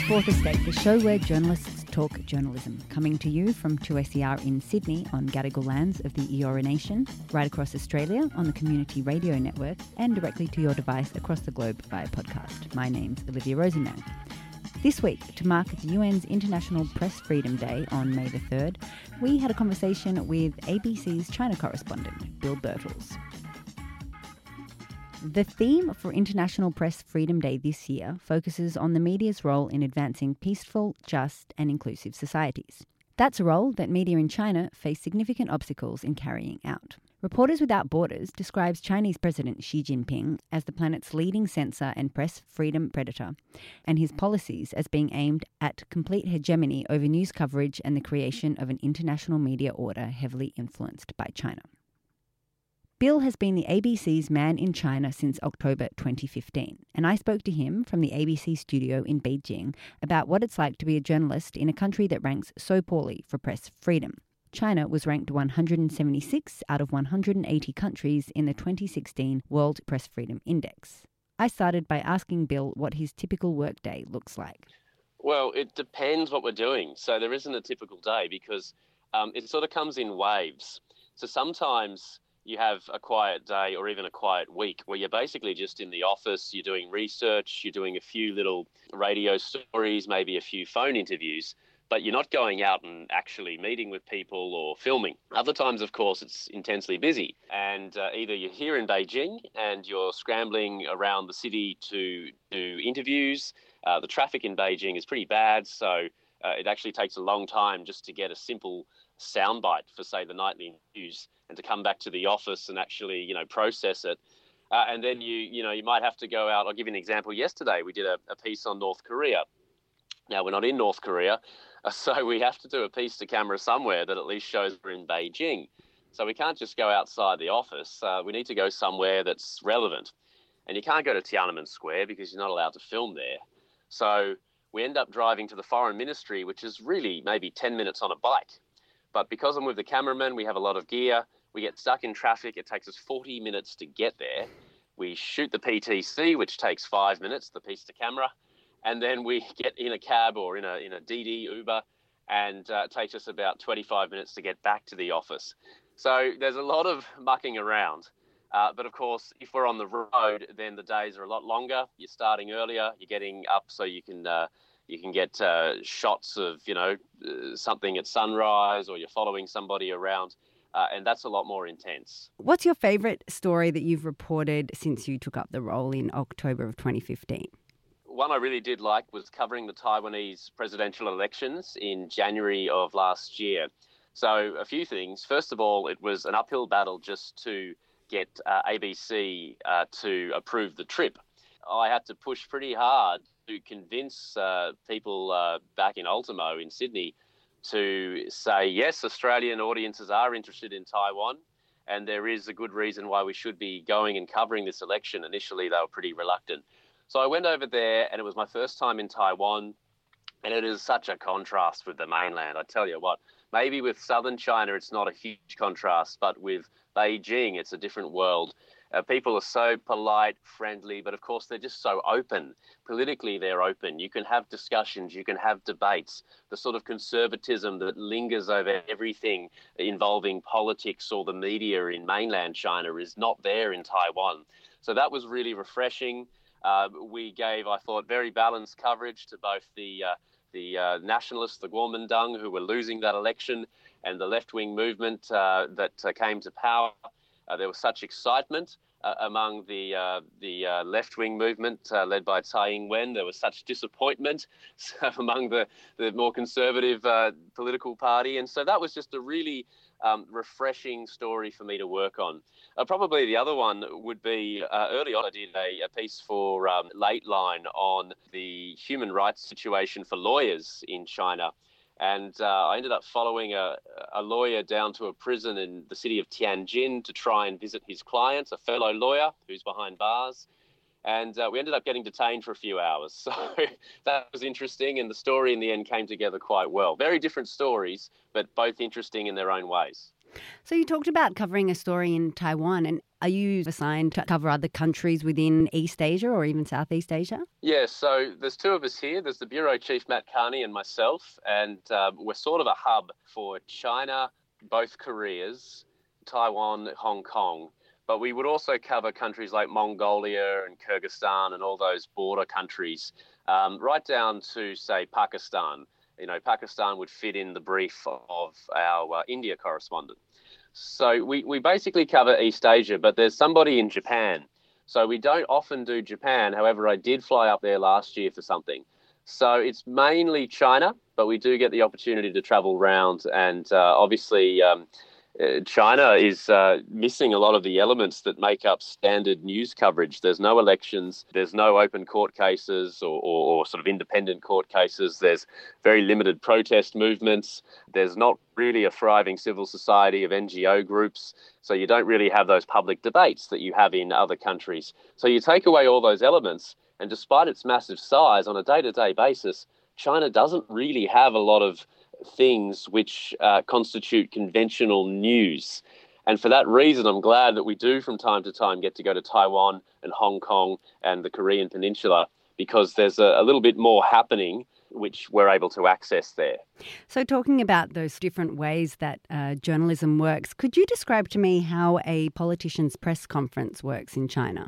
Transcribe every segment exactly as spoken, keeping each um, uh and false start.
Fourth Estate, the show where journalists talk journalism, coming to you from two S E R in Sydney on Gadigal lands of the Eora Nation, right across Australia on the Community Radio Network, and directly to your device across the globe via podcast. My name's Olivia Rosenman. This week, to mark the U N's International Press Freedom Day on May the third, we had a conversation with A B C's China correspondent, Bill Birtles. The theme for International Press Freedom Day this year focuses on the media's role in advancing peaceful, just and inclusive societies. That's a role that media in China face significant obstacles in carrying out. Reporters Without Borders describes Chinese President Xi Jinping as the planet's leading censor and press freedom predator, and his policies as being aimed at complete hegemony over news coverage and the creation of an international media order heavily influenced by China. Bill has been the A B C's man in China since October twenty fifteen, and I spoke to him from the A B C studio in Beijing about what it's like to be a journalist in a country that ranks so poorly for press freedom. China was ranked one hundred seventy-six out of one hundred eighty countries in the twenty sixteen World Press Freedom Index. I started by asking Bill what his typical workday looks like. Well, it depends what we're doing. So there isn't a typical day because um, it sort of comes in waves. So sometimes you have a quiet day or even a quiet week where you're basically just in the office, you're doing research, you're doing a few little radio stories, maybe a few phone interviews, but you're not going out and actually meeting with people or filming. Other times, of course, it's intensely busy. And uh, either you're here in Beijing and you're scrambling around the city to do interviews. Uh, the traffic in Beijing is pretty bad, so uh, it actually takes a long time just to get a simple soundbite for, say, the nightly news and to come back to the office and actually, you know, process it. Uh, and then you, you know, you might have to go out. I'll give you an example. Yesterday, we did a, a piece on North Korea. Now, we're not in North Korea, uh, so we have to do a piece to camera somewhere that at least shows we're in Beijing. So we can't just go outside the office. Uh, we need to go somewhere that's relevant. And you can't go to Tiananmen Square because you're not allowed to film there. So we end up driving to the Foreign Ministry, which is really maybe ten minutes on a bike. But because I'm with the cameraman, we have a lot of gear. We get stuck in traffic. It takes us forty minutes to get there. We shoot the P T C, which takes five minutes, the piece to camera. And then we get in a cab or in a in a D D Uber, and uh, it takes us about twenty-five minutes to get back to the office. So there's a lot of mucking around. Uh, but of course, if we're on the road, then the days are a lot longer. You're starting earlier. You're getting up so you can uh, you can get uh, shots of, you know, uh, something at sunrise, or you're following somebody around. Uh, and that's a lot more intense. What's your favourite story that you've reported since you took up the role in October of twenty fifteen? One I really did like was covering the Taiwanese presidential elections in January of last year. So a few things. First of all, it was an uphill battle just to get uh, A B C uh, to approve the trip. I had to push pretty hard to convince uh, people uh, back in Ultimo in Sydney to say, yes, Australian audiences are interested in Taiwan, and there is a good reason why we should be going and covering this election. Initially, they were pretty reluctant. So I went over there, and it was my first time in Taiwan, and it is such a contrast with the mainland. I tell you what, maybe with southern China, it's not a huge contrast, but with Beijing, it's a different world. Uh, people are so polite, friendly, but of course they're just so open. Politically, they're open. You can have discussions, you can have debates. The sort of conservatism that lingers over everything involving politics or the media in mainland China is not there in Taiwan. So that was really refreshing. Uh, we gave, I thought, very balanced coverage to both the uh, the uh, nationalists, the Kuomintang, who were losing that election, and the left-wing movement uh, that uh, came to power. Uh, there was such excitement uh, among the uh, the uh, left-wing movement uh, led by Tsai Ing-wen. There was such disappointment among the, the more conservative uh, political party. And so that was just a really um, refreshing story for me to work on. Uh, probably the other one would be uh, early on I did a, a piece for um, Late Line on the human rights situation for lawyers in China. And uh, I ended up following a, a lawyer down to a prison in the city of Tianjin to try and visit his client, a fellow lawyer who's behind bars. And uh, we ended up getting detained for a few hours. So that was interesting. And the story in the end came together quite well. Very different stories, but both interesting in their own ways. So you talked about covering a story in Taiwan, and are you assigned to cover other countries within East Asia or even Southeast Asia? Yeah, so there's two of us here. There's the Bureau Chief, Matt Carney, and myself, and uh, we're sort of a hub for China, both Koreas, Taiwan, Hong Kong. But we would also cover countries like Mongolia and Kyrgyzstan and all those border countries, um, right down to, say, Pakistan. You know, Pakistan would fit in the brief of our uh, India correspondent. So we, we basically cover East Asia, but there's somebody in Japan. So we don't often do Japan. However, I did fly up there last year for something. So it's mainly China, but we do get the opportunity to travel around. And uh, obviously, um, China is uh, missing a lot of the elements that make up standard news coverage. There's no elections, there's no open court cases or, or, or sort of independent court cases. There's very limited protest movements. There's not really a thriving civil society of N G O groups. So you don't really have those public debates that you have in other countries. So you take away all those elements, and despite its massive size on a day-to-day basis, China doesn't really have a lot of things which uh, constitute conventional news. And for that reason, I'm glad that we do from time to time get to go to Taiwan and Hong Kong and the Korean Peninsula, because there's a, a little bit more happening which we're able to access there. So talking about those different ways that uh, journalism works, could you describe to me how a politician's press conference works in China?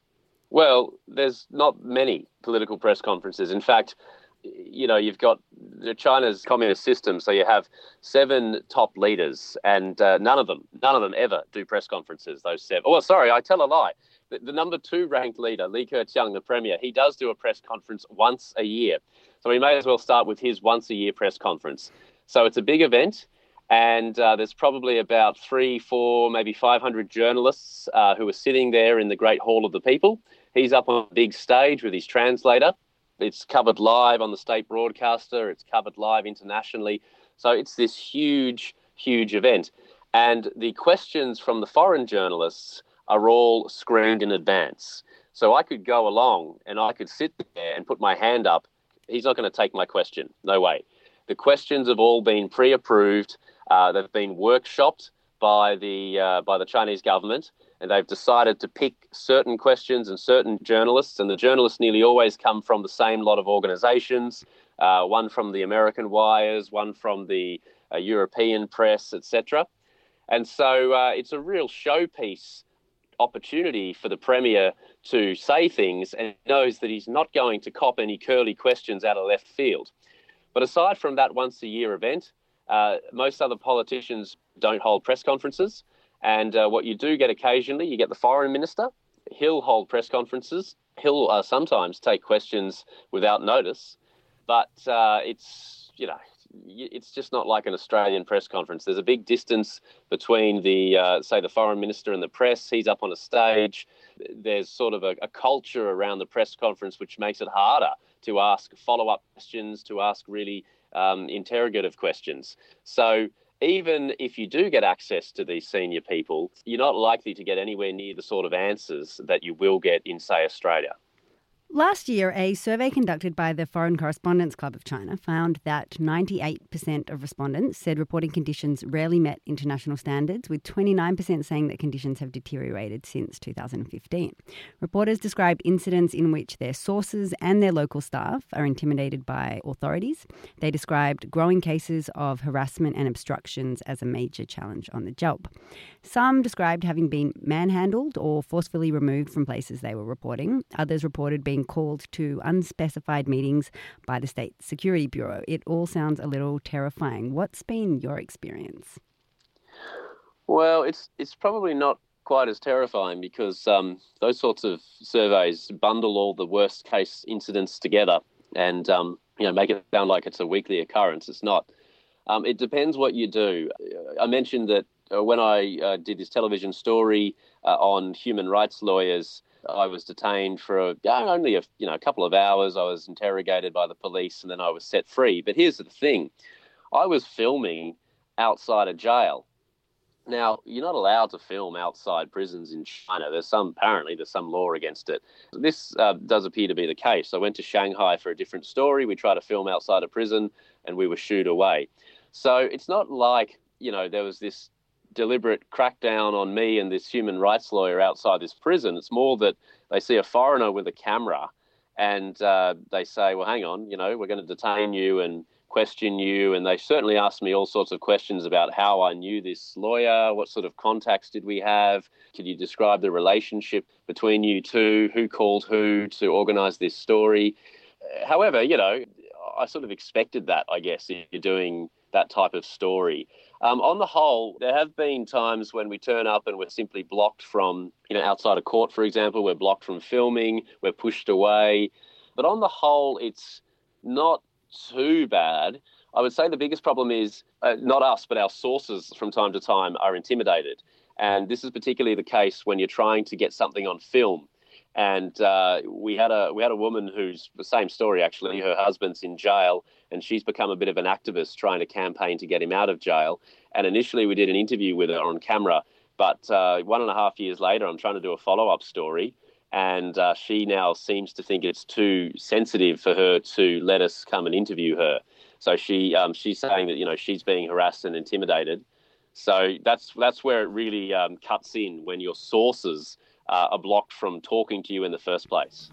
Well, there's not many political press conferences. In fact, you know, you've got China's communist system, so you have seven top leaders, and uh, none of them, none of them ever do press conferences, those seven. Oh, well, sorry, I tell a lie. The, the number two ranked leader, Li Keqiang, the premier, he does do a press conference once a year. So we may as well start with his once a year press conference. So it's a big event, and uh, there's probably about three, four, maybe five hundred journalists uh, who are sitting there in the Great Hall of the People. He's up on a big stage with his translator. It's covered live on the state broadcaster. It's covered live internationally. So it's this huge, huge event. And the questions from the foreign journalists are all screened in advance. So I could go along and I could sit there and put my hand up. He's not going to take my question. No way. The questions have all been pre-approved. Uh, they've been workshopped by the uh, by the Chinese government, and they've decided to pick certain questions and certain journalists, and the journalists nearly always come from the same lot of organisations, uh, one from the American wires, one from the uh, European press, et cetera. And so uh, it's a real showpiece opportunity for the Premier to say things, and knows that he's not going to cop any curly questions out of left field. But aside from that once-a-year event, uh, most other politicians don't hold press conferences. And uh, what you do get occasionally, you get the foreign minister. He'll hold press conferences. He'll uh, sometimes take questions without notice. But uh, it's, you know, it's just not like an Australian press conference. There's a big distance between the, uh, say, the foreign minister and the press. He's up on a stage. There's sort of a, a culture around the press conference which makes it harder to ask follow-up questions, to ask really um, interrogative questions. So even if you do get access to these senior people, you're not likely to get anywhere near the sort of answers that you will get in, say, Australia. Last year, a survey conducted by the Foreign Correspondents Club of China found that ninety-eight percent of respondents said reporting conditions rarely met international standards, with twenty-nine percent saying that conditions have deteriorated since two thousand fifteen. Reporters described incidents in which their sources and their local staff are intimidated by authorities. They described growing cases of harassment and obstructions as a major challenge on the job. Some described having been manhandled or forcefully removed from places they were reporting. Others reported being called to unspecified meetings by the State Security Bureau. It all sounds a little terrifying. What's been your experience? Well, it's it's probably not quite as terrifying because um, those sorts of surveys bundle all the worst case incidents together and um, you know make it sound like it's a weekly occurrence. It's not. Um, it depends what you do. I mentioned that uh, when I uh, did this television story uh, on human rights lawyers, I was detained for a, only a, you know, a couple of hours. I was interrogated by the police and then I was set free. But here's the thing. I was filming outside a jail. Now, you're not allowed to film outside prisons in China. There's some, apparently, there's some law against it. This uh, does appear to be the case. I went to Shanghai for a different story. We tried to film outside a prison and we were shooed away. So it's not like, you know, there was this deliberate crackdown on me and this human rights lawyer outside this prison. It's more that they see a foreigner with a camera and uh, they say, well, hang on, you know, we're going to detain you and question you. And they certainly asked me all sorts of questions about how I knew this lawyer, what sort of contacts did we have, could you describe the relationship between you two, who called who to organise this story. However, you know, I sort of expected that, I guess, if you're doing that type of story. Um, on the whole, there have been times when we turn up and we're simply blocked from, you know, outside of court, for example, we're blocked from filming, we're pushed away. But on the whole, it's not too bad. I would say the biggest problem is uh, not us, but our sources from time to time are intimidated. And this is particularly the case when you're trying to get something on film. And uh, we had a we had a woman who's the same story, actually. Her husband's in jail and she's become a bit of an activist trying to campaign to get him out of jail. And initially we did an interview with her on camera. But uh, one and a half years later, I'm trying to do a follow-up story. And uh, she now seems to think it's too sensitive for her to let us come and interview her. So she um, she's saying that, you know, she's being harassed and intimidated. So that's that's where it really um, cuts in, when your sources uh, are blocked from talking to you in the first place.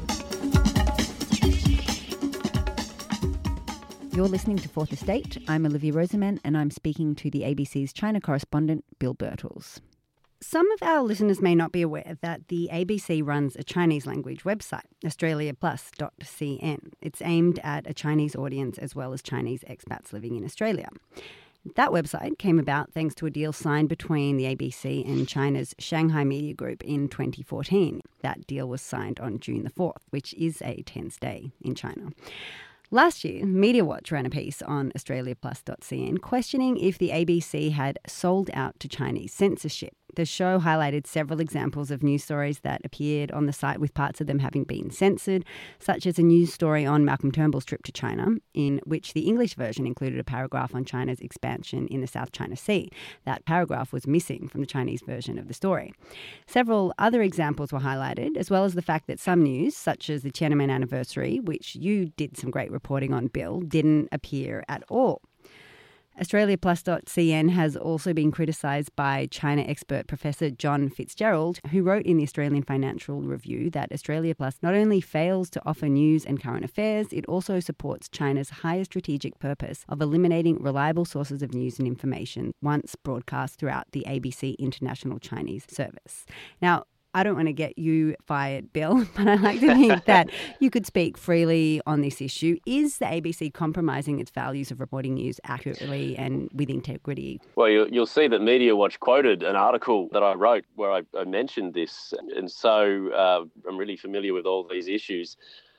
You're listening to Fourth Estate. I'm Olivia Roseman, and I'm speaking to the A B C's China correspondent, Bill Birtles. Some of our listeners may not be aware that the A B C runs a Chinese language website, australia plus dot c n. It's aimed at a Chinese audience as well as Chinese expats living in Australia. That website came about thanks to a deal signed between the A B C and China's Shanghai Media Group in twenty fourteen. That deal was signed on June the fourth, which is a tense day in China. Last year, MediaWatch ran a piece on australia plus dot c n questioning if the A B C had sold out to Chinese censorship. The show highlighted several examples of news stories that appeared on the site with parts of them having been censored, such as a news story on Malcolm Turnbull's trip to China, in which the English version included a paragraph on China's expansion in the South China Sea. That paragraph was missing from the Chinese version of the story. Several other examples were highlighted, as well as the fact that some news, such as the Tiananmen anniversary, which you did some great reporting on, Bill, didn't appear at all. australia plus dot c n has also been criticised by China expert Professor John Fitzgerald, who wrote in the Australian Financial Review that Australia Plus not only fails to offer news and current affairs, it also supports China's higher strategic purpose of eliminating reliable sources of news and information once broadcast throughout the A B C International Chinese Service. Now, I don't want to get you fired, Bill, but I like to think that you could speak freely on this issue. Is the A B C compromising its values of reporting news accurately and with integrity? Well, you'll, you'll see that MediaWatch quoted an article that I wrote where I, I mentioned this. And so uh, I'm really familiar with all these issues.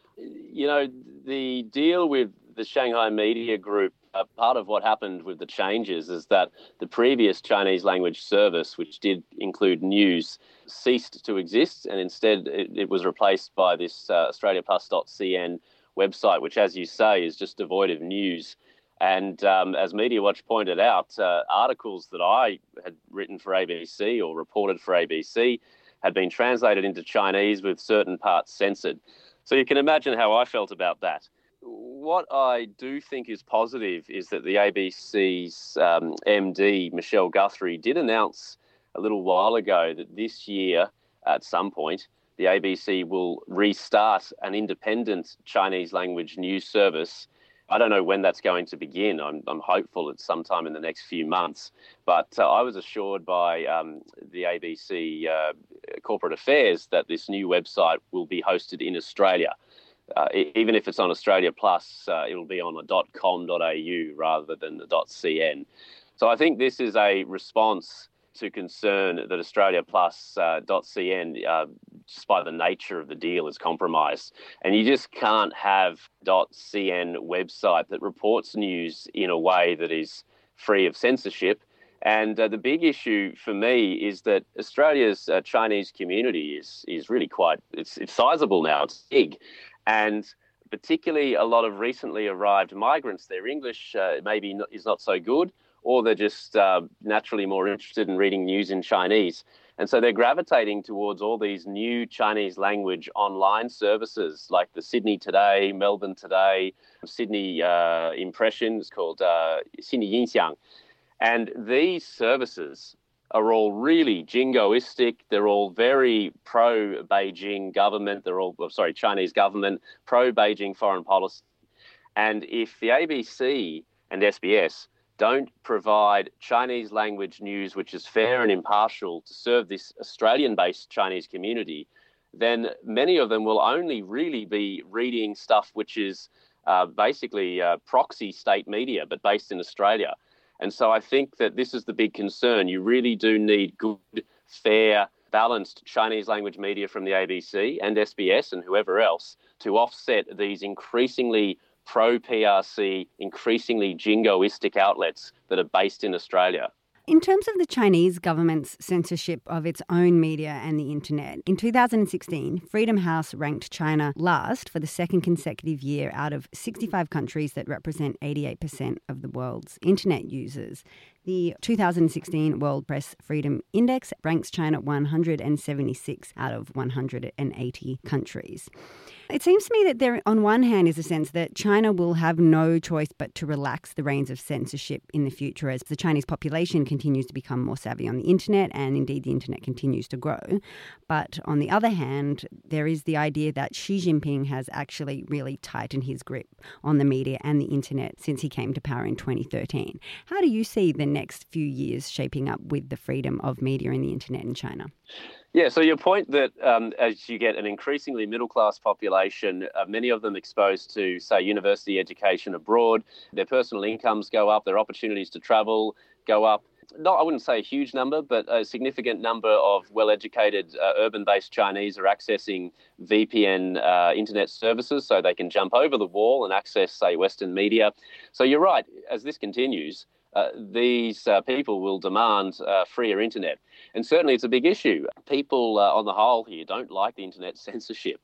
You know, the deal with the Shanghai Media Group, uh, part of what happened with the changes is that the previous Chinese language service, which did include news, ceased to exist, and instead it, it was replaced by this uh, australia plus dot c n website, which, as you say, is just devoid of news. And um, as MediaWatch pointed out, uh, articles that I had written for A B C or reported for A B C had been translated into Chinese with certain parts censored. So you can imagine how I felt about that. What I do think is positive is that the A B C's um, M D, Michelle Guthrie, did announce a little while ago that this year, at some point, the A B C will restart an independent Chinese language news service. I don't know when that's going to begin. I'm, I'm hopeful it's sometime in the next few months. But uh, I was assured by um, the A B C uh, Corporate Affairs that this new website will be hosted in Australia. Uh, even if it's on Australia Plus, uh, it'll be on a .com dot a u rather than the .cn. So I think this is a response to concern that australia plus dot c n, uh, just by the nature of the deal, is compromised. And you just can't have .cn website that reports news in a way that is free of censorship. And uh, the big issue for me is that Australia's uh, Chinese community is is really quite, it's, it's sizable now, it's big. And particularly a lot of recently arrived migrants, their English uh, maybe not, is not so good, or they're just uh, naturally more interested in reading news in Chinese. And so they're gravitating towards all these new Chinese language online services like the Sydney Today, Melbourne Today, Sydney uh, Impression, it's called uh, Sydney Yinxiang. And these services are all really jingoistic. They're all very pro-Beijing government. They're all, well, sorry, Chinese government, pro-Beijing foreign policy. And if the A B C and S B S don't provide Chinese language news which is fair and impartial to serve this Australian-based Chinese community, then many of them will only really be reading stuff which is uh, basically uh, proxy state media, but based in Australia. And so I think that this is the big concern. You really do need good, fair, balanced Chinese language media from the A B C and S B S and whoever else to offset these increasingly pro-P R C, increasingly jingoistic outlets that are based in Australia. In terms of the Chinese government's censorship of its own media and the internet, in two thousand sixteen, Freedom House ranked China last for the second consecutive year out of sixty-five countries that represent eighty-eight percent of the world's internet users. The two thousand sixteen World Press Freedom Index ranks China one hundred seventy-six out of one hundred eighty countries. It seems to me that there, on one hand, is a sense that China will have no choice but to relax the reins of censorship in the future as the Chinese population continues to become more savvy on the internet, and indeed the internet continues to grow. But on the other hand, there is the idea that Xi Jinping has actually really tightened his grip on the media and the internet since he came to power in twenty thirteen. How do you see the next few years shaping up with the freedom of media and the internet in China? Yeah, so your point that um, as you get an increasingly middle-class population, uh, many of them exposed to, say, university education abroad, their personal incomes go up, their opportunities to travel go up. Not, I wouldn't say a huge number, but a significant number of well-educated uh, urban-based Chinese are accessing V P N uh, internet services so they can jump over the wall and access, say, Western media. So you're right, as this continues, Uh, these uh, people will demand uh, freer internet. And certainly it's a big issue. People uh, on the whole here don't like the internet censorship.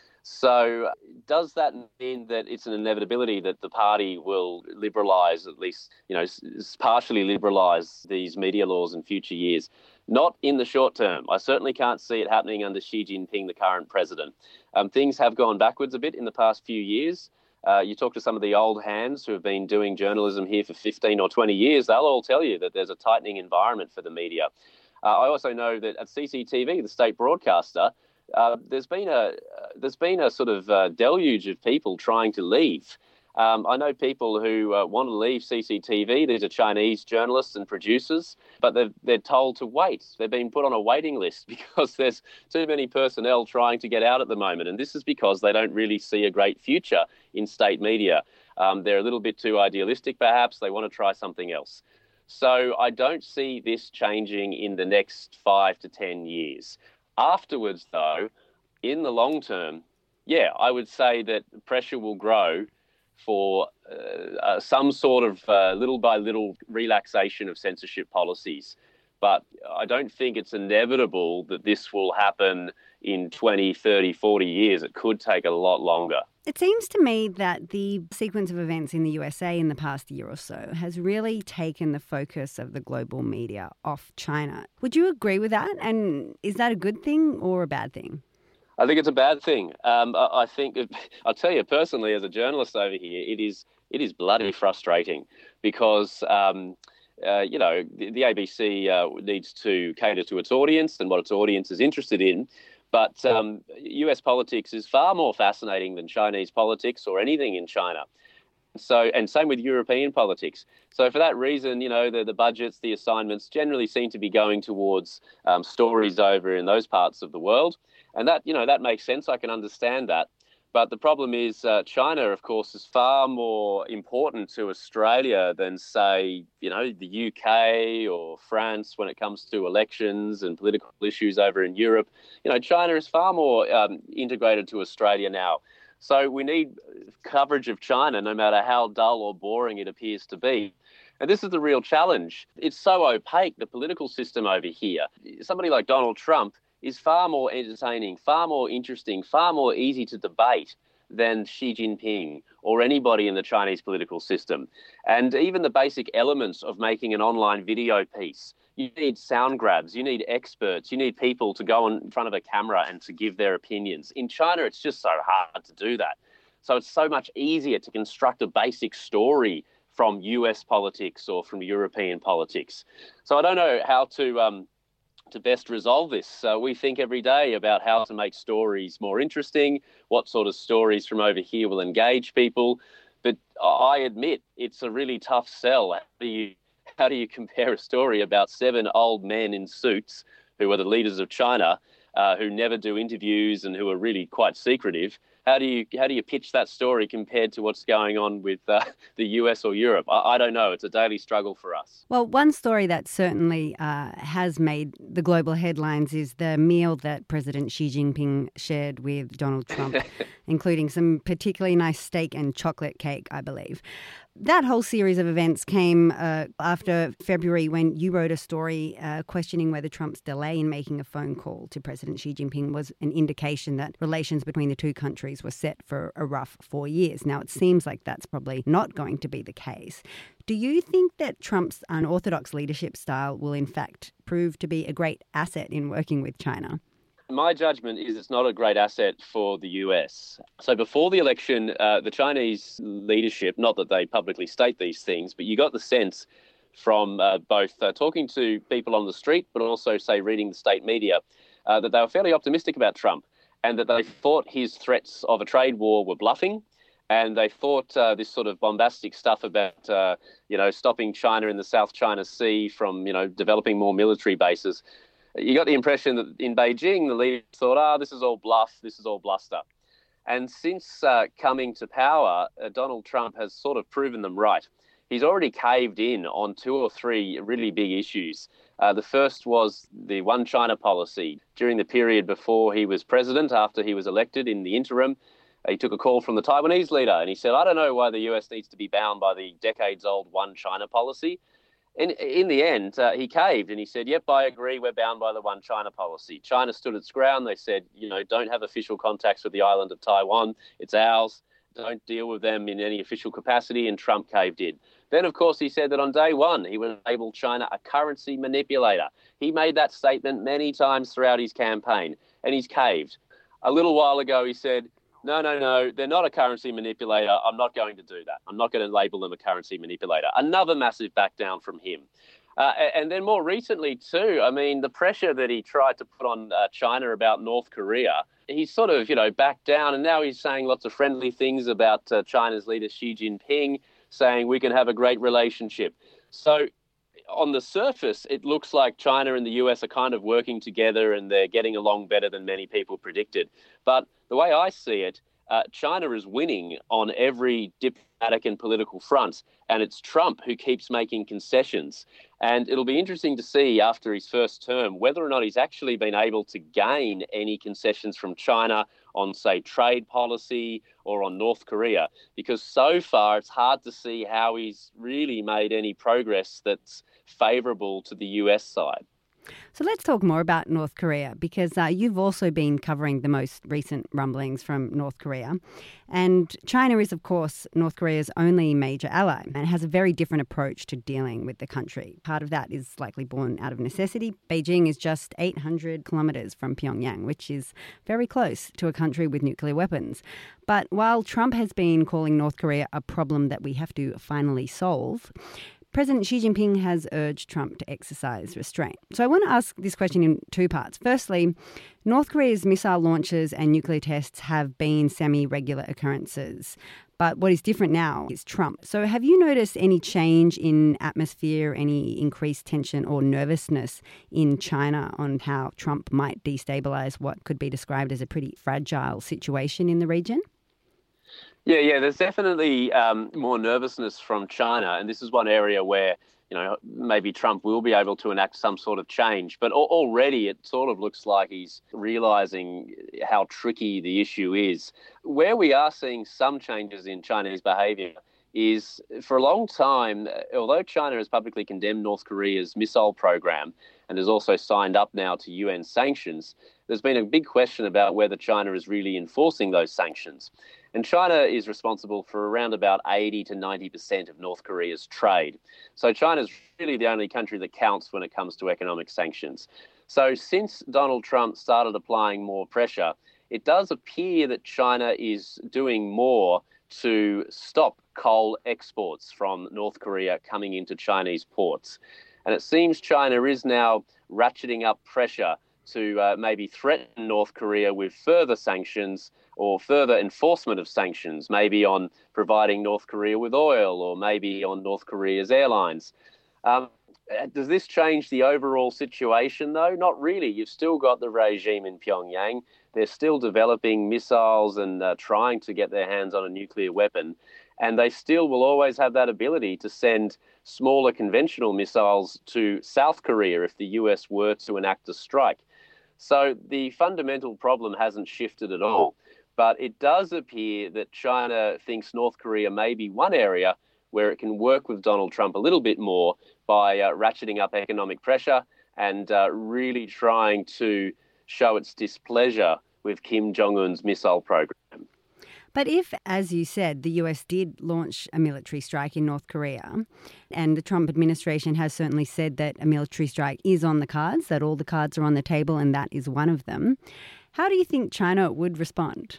So does that mean that it's an inevitability that the party will liberalise, at least, you know, partially liberalise these media laws in future years? Not in the short term. I certainly can't see it happening under Xi Jinping, the current president. Um, things have gone backwards a bit in the past few years. Uh, you talk to some of the old hands who have been doing journalism here for fifteen or twenty years, they'll all tell you that there's a tightening environment for the media. Uh, I also know that at C C T V, the state broadcaster, uh, there's been a uh, there's been a sort of uh, deluge of people trying to leave. Um, I know people who uh, want to leave C C T V. These are Chinese journalists and producers, but they're, they're told to wait. They're being put on a waiting list because there's too many personnel trying to get out at the moment. And this is because they don't really see a great future in state media. Um, they're a little bit too idealistic, perhaps. They want to try something else. So I don't see this changing in the next five to ten years. Afterwards, though, in the long term, yeah, I would say that pressure will grow for uh, uh, some sort of uh, little by little relaxation of censorship policies. But I don't think it's inevitable that this will happen in twenty, thirty, forty years. It could take a lot longer. It seems to me that the sequence of events in the U S A in the past year or so has really taken the focus of the global media off China. Would you agree with that? And is that a good thing or a bad thing? I think it's a bad thing. Um, I, I think, I'll tell you personally, as a journalist over here, it is it is bloody frustrating because, um, uh, you know, the, the A B C uh, needs to cater to its audience and what its audience is interested in. But um, U S politics is far more fascinating than Chinese politics or anything in China. So, and same with European politics. So for that reason, you know, the, the budgets, the assignments generally seem to be going towards um, stories over in those parts of the world. And that, you know, that makes sense. I can understand that. But the problem is uh, China, of course, is far more important to Australia than, say, you know, the U K or France when it comes to elections and political issues over in Europe. You know, China is far more um, integrated to Australia now. So we need coverage of China, no matter how dull or boring it appears to be. And this is the real challenge. It's so opaque, the political system over here. Somebody like Donald Trump is far more entertaining, far more interesting, far more easy to debate than Xi Jinping or anybody in the Chinese political system. And even the basic elements of making an online video piece, you need sound grabs, you need experts, you need people to go in front of a camera and to give their opinions. In China, it's just so hard to do that. So it's so much easier to construct a basic story from U S politics or from European politics. So I don't know how to um, to best resolve this. Uh, we think every day about how to make stories more interesting, what sort of stories from over here will engage people. But I admit it's a really tough sell. How do you, how do you compare a story about seven old men in suits who are the leaders of China, uh, who never do interviews and who are really quite secretive? How do you how do you pitch that story compared to what's going on with uh, the U S or Europe? I, I don't know. It's a daily struggle for us. Well, one story that certainly uh, has made the global headlines is the meal that President Xi Jinping shared with Donald Trump, including some particularly nice steak and chocolate cake, I believe. That whole series of events came uh, after February, when you wrote a story uh, questioning whether Trump's delay in making a phone call to President Xi Jinping was an indication that relations between the two countries were set for a rough four years. Now, it seems like that's probably not going to be the case. Do you think that Trump's unorthodox leadership style will in fact prove to be a great asset in working with China? My judgment is it's not a great asset for the U S. So before the election, uh, the Chinese leadership, not that they publicly state these things, but you got the sense from uh, both uh, talking to people on the street, but also, say, reading the state media, uh, that they were fairly optimistic about Trump and that they thought his threats of a trade war were bluffing. And they thought uh, this sort of bombastic stuff about, uh, you know, stopping China in the South China Sea from, you know, developing more military bases. You got the impression that in Beijing, the leaders thought, ah, oh, this is all bluff, this is all bluster. And since uh, coming to power, uh, Donald Trump has sort of proven them right. He's already caved in on two or three really big issues. Uh, the first was the One China policy. During the period before he was president, after he was elected in the interim, he took a call from the Taiwanese leader and he said, I don't know why the U S needs to be bound by the decades-old One China policy. In, in the end, uh, he caved and he said, yep, I agree, we're bound by the One China policy. China stood its ground. They said, you know, don't have official contacts with the island of Taiwan. It's ours. Don't deal with them in any official capacity. And Trump caved in. Then, of course, he said that on day one, he would label China a currency manipulator. He made that statement many times throughout his campaign, and he's caved. A little while ago, he said, no, no, no, they're not a currency manipulator. I'm not going to do that. I'm not going to label them a currency manipulator. Another massive back down from him. Uh, and then more recently, too, I mean, the pressure that he tried to put on uh, China about North Korea, he's sort of, you know, backed down. And now he's saying lots of friendly things about uh, China's leader, Xi Jinping, saying we can have a great relationship. So on the surface, it looks like China and the U S are kind of working together and they're getting along better than many people predicted. But the way I see it, uh, China is winning on every diplomatic and political front, and it's Trump who keeps making concessions. And it'll be interesting to see after his first term whether or not he's actually been able to gain any concessions from China on, say, trade policy or on North Korea, because so far it's hard to see how he's really made any progress that's favourable to the U S side. So let's talk more about North Korea, because uh, you've also been covering the most recent rumblings from North Korea. And China is, of course, North Korea's only major ally and has a very different approach to dealing with the country. Part of that is likely born out of necessity. Beijing is just eight hundred kilometres from Pyongyang, which is very close to a country with nuclear weapons. But while Trump has been calling North Korea a problem that we have to finally solve, President Xi Jinping has urged Trump to exercise restraint. So I want to ask this question in two parts. Firstly, North Korea's missile launches and nuclear tests have been semi-regular occurrences. But what is different now is Trump. So have you noticed any change in atmosphere, any increased tension or nervousness in China on how Trump might destabilize what could be described as a pretty fragile situation in the region? Yeah, yeah, there's definitely um, more nervousness from China. And this is one area where, you know, maybe Trump will be able to enact some sort of change. But al- already it sort of looks like he's realizing how tricky the issue is. Where we are seeing some changes in Chinese behavior is, for a long time, although China has publicly condemned North Korea's missile program and has also signed up now to U N sanctions, there's been a big question about whether China is really enforcing those sanctions. And China is responsible for around about eighty to ninety percent of North Korea's trade. So China's really the only country that counts when it comes to economic sanctions. So since Donald Trump started applying more pressure, it does appear that China is doing more to stop coal exports from North Korea coming into Chinese ports. And it seems China is now ratcheting up pressure to uh, maybe threaten North Korea with further sanctions or further enforcement of sanctions, maybe on providing North Korea with oil or maybe on North Korea's airlines. Um, does this change the overall situation, though? Not really. You've still got the regime in Pyongyang. They're still developing missiles and uh, trying to get their hands on a nuclear weapon. And they still will always have that ability to send smaller conventional missiles to South Korea if the U S were to enact a strike. So the fundamental problem hasn't shifted at all. But it does appear that China thinks North Korea may be one area where it can work with Donald Trump a little bit more by uh, ratcheting up economic pressure and uh, really trying to show its displeasure with Kim Jong-un's missile program. But if, as you said, the U S did launch a military strike in North Korea, and the Trump administration has certainly said that a military strike is on the cards, that all the cards are on the table and that is one of them, how do you think China would respond?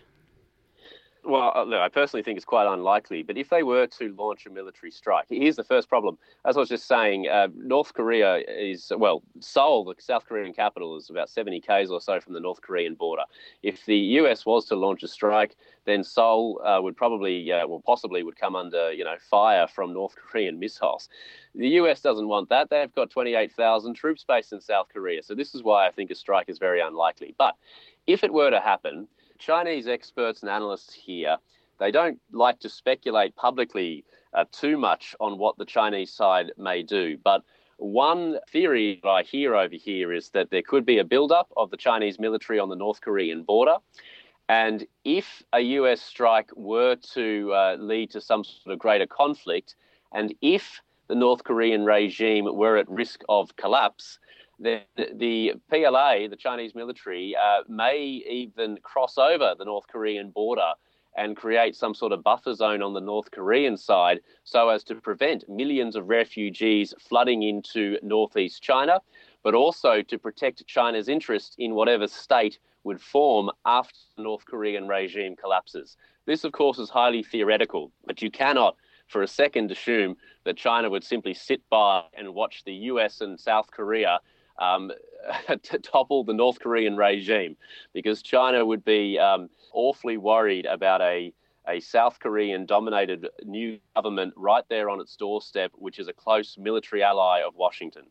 Well, look, I personally think it's quite unlikely, but if they were to launch a military strike, here's the first problem. As I was just saying, uh, North Korea is, well, Seoul, the South Korean capital, is about seventy kays or so from the North Korean border. If the U S was to launch a strike, then Seoul uh, would probably, uh, well, possibly would come under, you know, fire from North Korean missiles. The U S doesn't want that. They've got twenty-eight thousand troops based in South Korea. So this is why I think a strike is very unlikely. But if it were to happen, Chinese experts and analysts here, they don't like to speculate publicly uh, too much on what the Chinese side may do. But one theory that I hear over here is that there could be a build-up of the Chinese military on the North Korean border. And if a U S strike were to uh, lead to some sort of greater conflict, and if the North Korean regime were at risk of collapse, The, the P L A, the Chinese military, uh, may even cross over the North Korean border and create some sort of buffer zone on the North Korean side so as to prevent millions of refugees flooding into northeast China, but also to protect China's interest in whatever state would form after the North Korean regime collapses. This, of course, is highly theoretical, but you cannot for a second assume that China would simply sit by and watch the U S and South Korea Um, to topple the North Korean regime, because China would be um, awfully worried about a, a South Korean-dominated new government right there on its doorstep, which is a close military ally of Washington.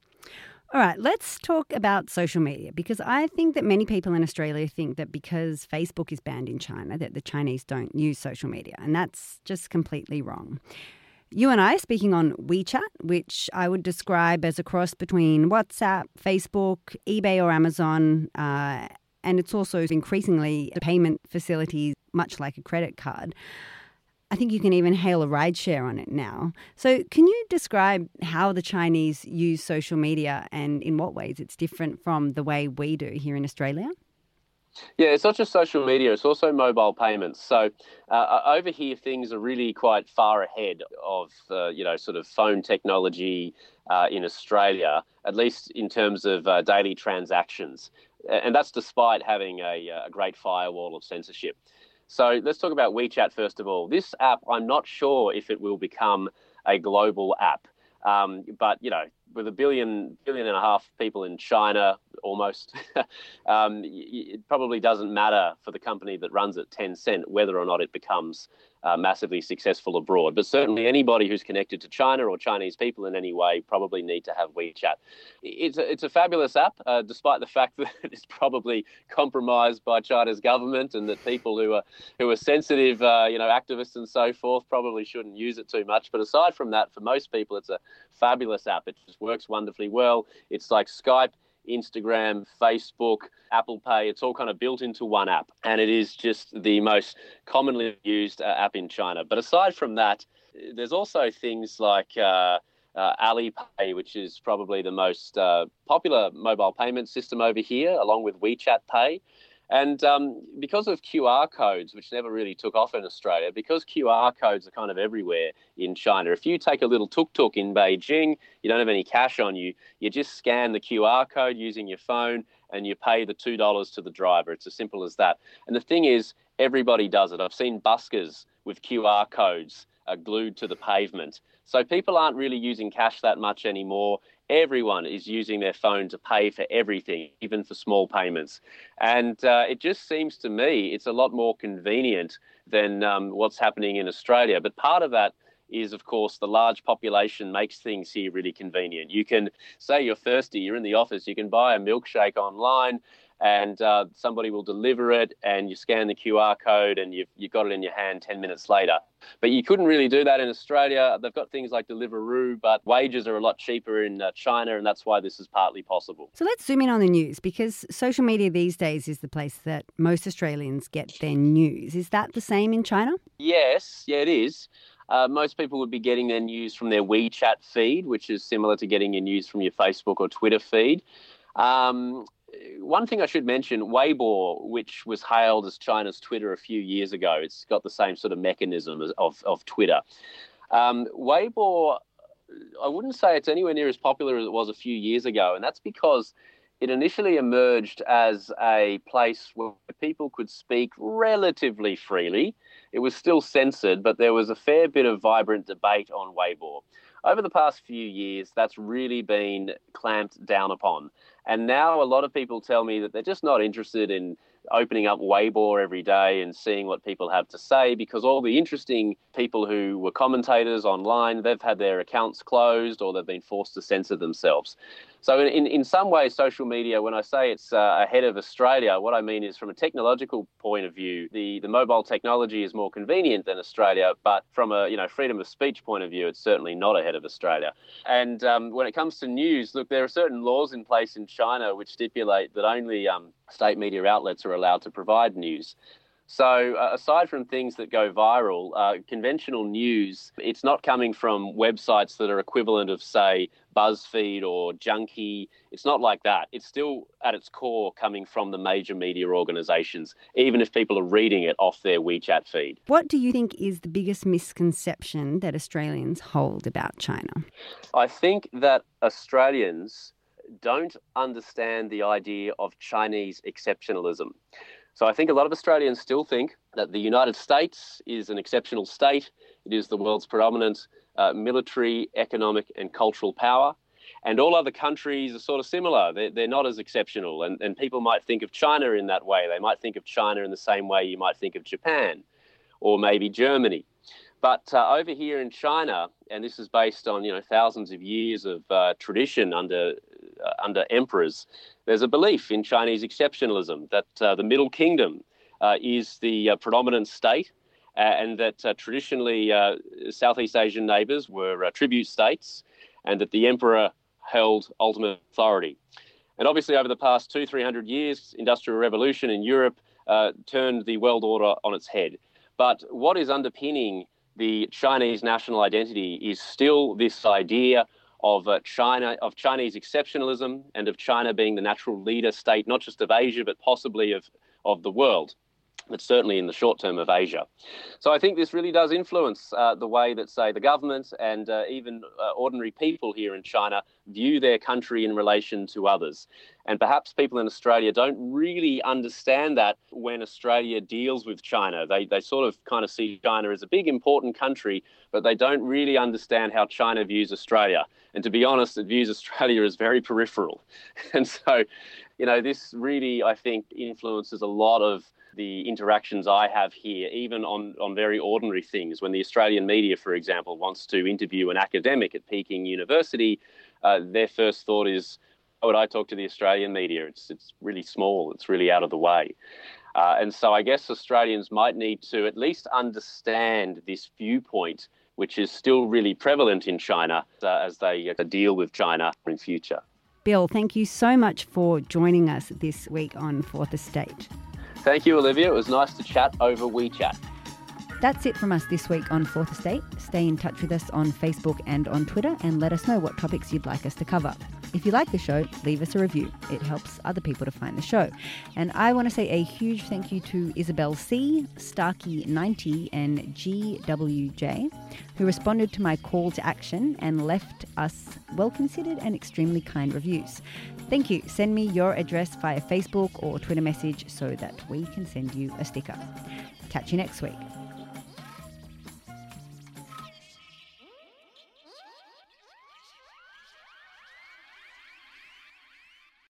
All right, let's talk about social media, because I think that many people in Australia think that because Facebook is banned in China, that the Chinese don't use social media, and that's just completely wrong. You and I are speaking on WeChat, which I would describe as a cross between WhatsApp, Facebook, eBay or Amazon, uh, and it's also increasingly a payment facility, much like a credit card. I think you can even hail a rideshare on it now. So can you describe how the Chinese use social media and in what ways it's different from the way we do here in Australia? Yeah, it's not just social media, it's also mobile payments. So uh, over here, things are really quite far ahead of, uh, you know, sort of phone technology uh, in Australia, at least in terms of uh, daily transactions. And that's despite having a, a great firewall of censorship. So let's talk about WeChat first of all. This app, I'm not sure if it will become a global app. Um, but, you know, with a billion, billion and a half people in China, almost, um, it probably doesn't matter for the company that runs it, Tencent, whether or not it becomes uh, massively successful abroad. But certainly anybody who's connected to China or Chinese people in any way probably need to have WeChat. It's a, it's a fabulous app, uh, despite the fact that it's probably compromised by China's government and that people who are who are sensitive, uh, you know, activists and so forth probably shouldn't use it too much. But aside from that, for most people, it's a fabulous app. It just works wonderfully well. It's like Skype, Instagram, Facebook, Apple Pay. It's all kind of built into one app. And it is just the most commonly used uh, app in China. But aside from that, there's also things like uh, uh, Alipay, which is probably the most uh, popular mobile payment system over here, along with WeChat Pay. And um, because of Q R codes, which never really took off in Australia, because Q R codes are kind of everywhere in China, if you take a little tuk-tuk in Beijing, you don't have any cash on you, you just scan the Q R code using your phone and you pay the two dollars to the driver. It's as simple as that. And the thing is, everybody does it. I've seen buskers with Q R codes uh, glued to the pavement. So people aren't really using cash that much anymore. Everyone is using their phone to pay for everything, even for small payments. And uh, it just seems to me it's a lot more convenient than um, what's happening in Australia. But part of that is, of course, the large population makes things here really convenient. You can say you're thirsty, you're in the office, you can buy a milkshake online and uh, somebody will deliver it and you scan the Q R code and you've, you've got it in your hand ten minutes later. But you couldn't really do that in Australia. They've got things like Deliveroo, but wages are a lot cheaper in uh, China, and that's why this is partly possible. So let's zoom in on the news, because social media these days is the place that most Australians get their news. Is that the same in China? Yes, yeah, it is. Uh, most people would be getting their news from their WeChat feed, which is similar to getting your news from your Facebook or Twitter feed. Um, one thing I should mention, Weibo, which was hailed as China's Twitter a few years ago, it's got the same sort of mechanism as, of, of Twitter. Um, Weibo, I wouldn't say it's anywhere near as popular as it was a few years ago, and that's because it initially emerged as a place where people could speak relatively freely. It was still censored, but there was a fair bit of vibrant debate on Weibo. Over the past few years, that's really been clamped down upon. And now a lot of people tell me that they're just not interested in opening up Weibo every day and seeing what people have to say, because all the interesting people who were commentators online, they've had their accounts closed or they've been forced to censor themselves. So in, in some ways, social media, when I say it's uh, ahead of Australia, what I mean is from a technological point of view, the, the mobile technology is more convenient than Australia, but from a you know freedom of speech point of view, it's certainly not ahead of Australia. And um, when it comes to news, look, there are certain laws in place in China which stipulate that only um, state media outlets are allowed to provide news. So uh, aside from things that go viral, uh, conventional news, it's not coming from websites that are equivalent of, say, BuzzFeed or Junkie. It's not like that. It's still at its core coming from the major media organisations, even if people are reading it off their WeChat feed. What do you think is the biggest misconception that Australians hold about China? I think that Australians don't understand the idea of Chinese exceptionalism. So I think a lot of Australians still think that the United States is an exceptional state. It is the world's predominant uh, military, economic and cultural power. And all other countries are sort of similar. They're, they're not as exceptional. And, and people might think of China in that way. They might think of China in the same way you might think of Japan or maybe Germany. But uh, over here in China, and this is based on you know thousands of years of uh, tradition under uh, under emperors, there's a belief in Chinese exceptionalism that uh, the Middle Kingdom uh, is the uh, predominant state, uh, and that uh, traditionally uh, Southeast Asian neighbours were uh, tribute states, and that the emperor held ultimate authority. And obviously, over the past two, three hundred years, Industrial Revolution in Europe uh, turned the world order on its head. But what is underpinning the Chinese national identity is still this idea of uh, China, of Chinese exceptionalism, and of China being the natural leader state, not just of Asia, but possibly of, of the world, but certainly in the short term of Asia. So I think this really does influence uh, the way that, say, the government and uh, even uh, ordinary people here in China view their country in relation to others. And perhaps people in Australia don't really understand that when Australia deals with China. They they sort of kind of see China as a big, important country, but they don't really understand how China views Australia. And to be honest, it views Australia as very peripheral. And so, you know, this really, I think, influences a lot of the interactions I have here, even on, on very ordinary things. When the Australian media, for example, wants to interview an academic at Peking University, uh, their first thought is, why would I talk to the Australian media? It's it's really small. It's really out of the way. Uh, and so I guess Australians might need to at least understand this viewpoint, which is still really prevalent in China uh, as they uh, deal with China in future. Bill, thank you so much for joining us this week on Fourth Estate. Thank you, Olivia. It was nice to chat over WeChat. That's it from us this week on Fourth Estate. Stay in touch with us on Facebook and on Twitter and let us know what topics you'd like us to cover. If you like the show, leave us a review. It helps other people to find the show. And I want to say a huge thank you to Isabel C, Starkey ninety and G W J, who responded to my call to action and left us well-considered and extremely kind reviews. Thank you. Send me your address via Facebook or Twitter message so that we can send you a sticker. Catch you next week.